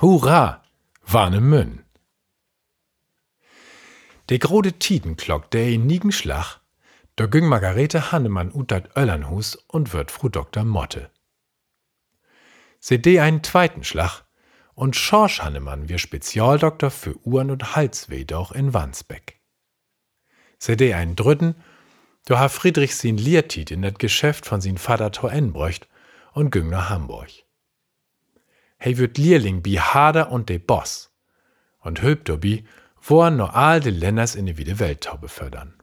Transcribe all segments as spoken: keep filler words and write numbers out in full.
Hurra, Warnemünn! De grode Tidenglock, der in Nigenschlag, da güng Margarete Hannemann ut dat Öllernhus und wird Fru Doktor Motte. Se de einen zweiten Schlag und Schorsch Hannemann wir Spezialdoktor für Uhren- und Halsweh doch in Wandsbeck. Se de einen dritten, da ha Friedrich sin Liertit in dat Geschäft von sin Vater Tor Enbräucht und güng nach Hamburg. Hei wird Lehrling bi Hader und de Boss und höbt dobi, wo er no all de Länders in die wide Welttau befördern.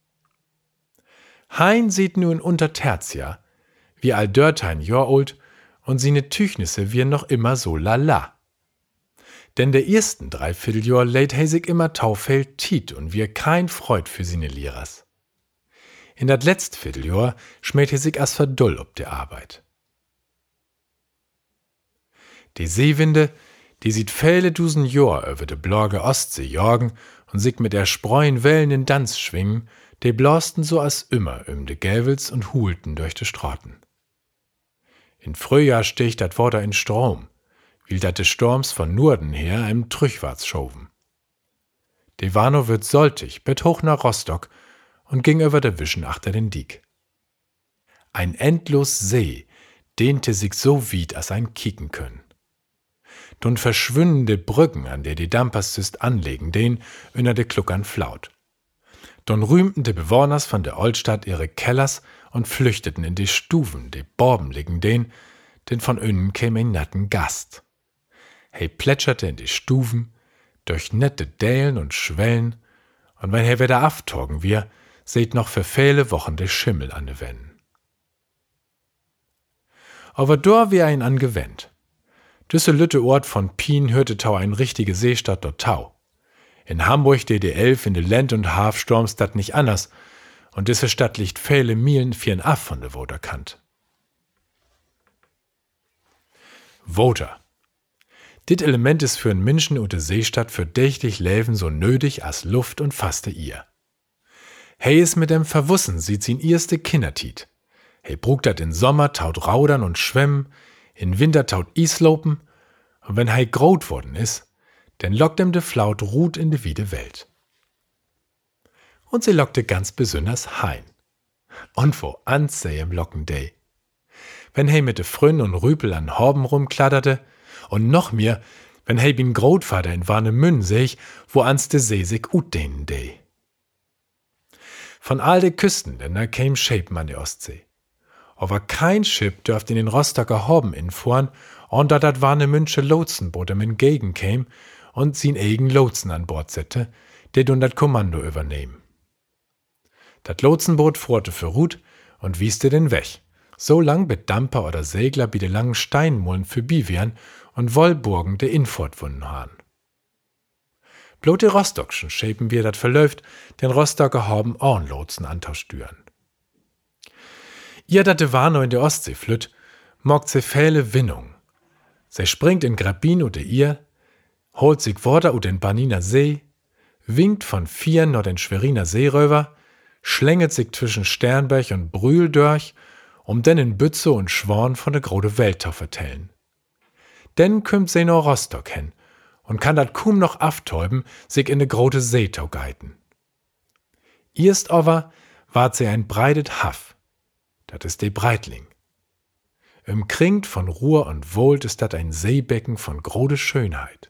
Hein sieht nun unter Tertia, wie all dörtein Jahr old und sine Tüchnisse wir noch immer so lala. Denn der ersten Dreivierteljahr lädt he sich immer taufeld Tiet und wir kein Freud für sine Lehrers. In dat letzt Vierteljahr schmäht he sich as verdull ob der Arbeit. Die Seewinde, die sieht viele Dusen Jahr über de blorge Ostsee jorgen und sich mit der spreuen Wellen in Danz schwingen, die blosten so as immer um de Gävels und hulten durch de Straten. In Frühjahr sticht dat Water in Strom, will dat de Storms von Norden her im Trüchwarts schoven. De Warnow wird soltig, bet hoch nach Rostock und ging über de Wischen achter den Diek. Ein endlos See dehnte sich so weit, as ein kicken können. Dun verschwindende Brücken, an der die Dampers süst anlegen, den unter de Kluckern flaut. Dun rühmten de Bewohners von der Oldstadt ihre Kellers und flüchteten in die Stufen, die Borben liegen den, denn von innen käme ein natten Gast. He plätscherte in die Stufen, durch nette Dälen und Schwellen, und wenn he wieder aftorgen wir, seht noch für viele Wochen de Schimmel an de Wänden. Aber dor wär ein angewend. Düsse lütte Ort von Pien hörte Tau ein richtige Seestadt dort Tau. In Hamburg de de Elf in de Lent- und Hafstorms dat nicht anders, und diese Stadt liegt viele Meilen vieren af von de Woderkant. Woder. Dit Element ist für n Menschen und de Seestadt für dächtig Leben so nötig as Luft und faste ihr. Hey is mit dem Verwussen sieht sin erste Kindertit. Hey brugt dat in Sommer taut raudern und schwemmen, in Winter taut Islopen, und wenn hei grot worden is, denn lockt em de Flaut ruht in de wide Welt. Und sie lockte ganz besonders Hein. Und wo anseh im Locken day. Wenn hei mit de Frünn und Rüpel an Horben rumkladderte, und noch mehr, wenn hei bin Grotvater in Warnemünn seh ich, wo ans de See sich utdehnen day. Von all de Küstenländer käm Schepen an de Ostsee. Aber kein Schiff dürft in den Rostocker Horben infuhren, und da dat Warnemünnsche Lotsenboot em entgegen käm und sin eigen Lotsen an Bord sette, der dun dat Kommando übernehmen. Dat Lotsenboot fuhrte für Rut und wieste den Weg, so lang bet Damper oder Segler bi de langen Steinmullen für wären und Wollburgen de Infort wunnen han. Bloß de Rostockschen Schepen wir dat verläuft, den Rostocker Horben Ornlotsen antauschtüren. Ihr dat de Warnow in der Ostsee flütt, mogt se fähle Winnung. Se springt in Grabin oder ihr, holt sich Worter ut den Baniner See, winkt von vier noch den Schweriner Seeröver, schlängelt sich zwischen Sternberg und Brühl durch, um denn in Bütze und Schworn von der grode Welttau vertellen. Denn kümmt se no Rostock hin und kann dat kaum noch aftäuben, sich in de grode Seetau geiten. Erst aber ward se ein breitet Haff. Dat ist de Breitling. Umkringt von Ruhr und Wohlt ist dat ein Seebecken von grode Schönheit.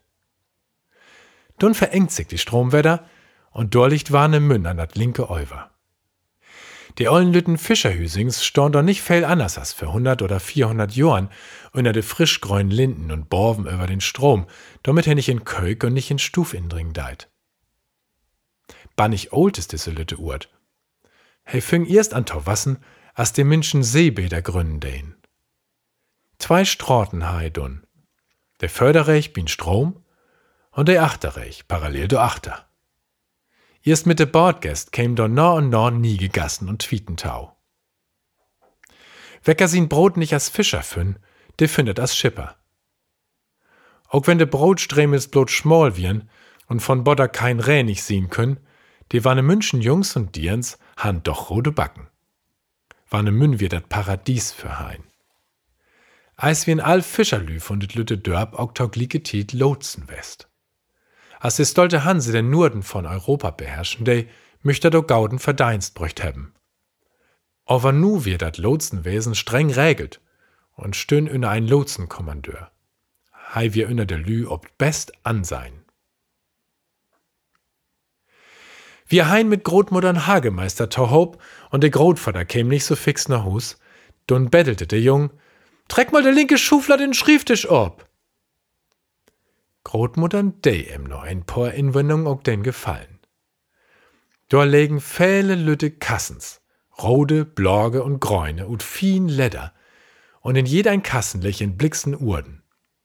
Dun verengt sich die Stromwedder und dor liegt Warnemünn an dat linke Euwer. Die ollen Lütten Fischerhüsings storn doch nicht viel anders als für hundert oder vierhundert Jahren unter de frischgrünen Linden und Borven über den Strom, damit er nicht in Köig und nicht in Stuf indringen deit. Bannig old ist diese Lütte Urt. He fing erst an Tauwassen, as de Menschen Seebäder gründen dehn. Zwei Straten ha dun. Der Förderreich bin Strom und der Achterreich parallel do Achter. Erst mit de Bordgäst käm do nor und nor nie gegassen und Twietentau. Wecker sin Brot nicht as Fischer fünn, de findet as Schipper. Auch wenn de Brotstremes bloß schmoll wirn und von Bodder kein Reh nicht sehen können, die Warnemünschen Jungs und Dirns han doch rote Backen. Warnemünn wird dat Paradies für Hein. Als wie in all Fischerlü von dit lütte Dörp auch taugliche Tiet Lotsen west. Als die stolte Hanse den Norden von Europa beherrschen, de möchte do gauden Verdienst brücht hebben. Aber nu wird dat Lotsenwesen streng regelt und stön inne ein Lotsenkommandeur. Hei wir inne der Lü ob best ansein. Wir hein mit Grotmuttern Hagemeister Tohob und der Grotvater käm nicht so fix nach Hus, dun bettelte der Jung, treck mal der linke Schufler den Schrieftisch ob. Grotmuttern de em noch ein paar Inwendungen ob den gefallen. Da legen viele lütte Kassens, rode, blorge und gräune und fien Leder, und in jeder ein Kassenlächen blixen Urden.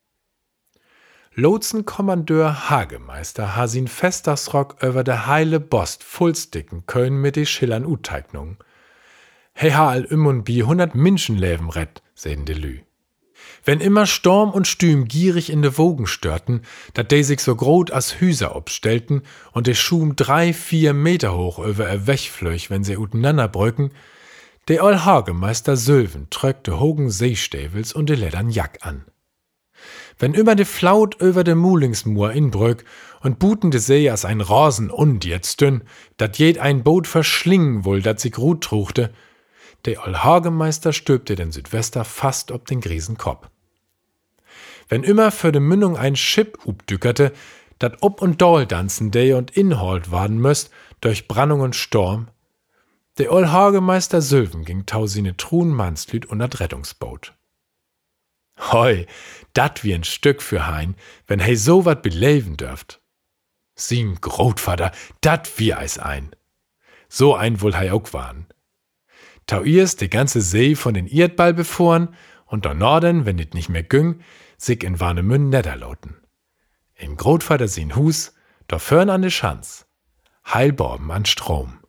Lotsenkommandeur Hagemeister ha sin Festersrock über der heile Bost fullsticken können mit de schillern Uteignungen. He ha all im und bi hundert Menschenleben rett, sehn de Lü. Wenn immer Sturm und Stüm gierig in de Wogen störten, dat de sich so grot as Hüser obstellten und de Schum drei, vier Meter hoch über er wegflöch, wenn sie uteinander brücken, de all Hagemeister Sülven tröckte hogen Seestävels und de ledern Jack an. Wenn immer de Flaut über de Mulingsmoor inbrück und buten de See as ein Rosen undjetstün, dat jed ein Boot verschlingen wohl, dat sie grut truchte, de all Hagemeister stöbte den Südwester fast ob den Griesenkopf. Wenn immer für de Mündung ein Schiff ubdückerte, dat ob und doll danzen de und inholt warden müsst durch Brannung und Sturm, de all Hagemeister Sülven ging tausine Truhen Mannslüt und dat Rettungsboot. Hoi, dat wie ein Stück für hein, wenn hei so wat beleven dürft. Sin Grotvater, dat wie eis ein. So ein wohl hei auch waren. Tau ihr's de ganze See von den Erdball befohren und der Norden, wenn dit nicht mehr güng, sich in Warnemünn nedderloten. Im Grotvater sin Hus, da förn an de Schanz, Heilborben an Strom.